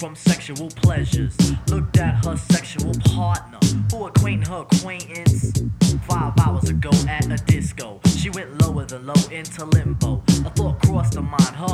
from sexual pleasures. Looked at her sexual partner, who acquainted her acquaintance 5 hours ago at a disco. She went lower than low into limbo. A thought crossed her mind, her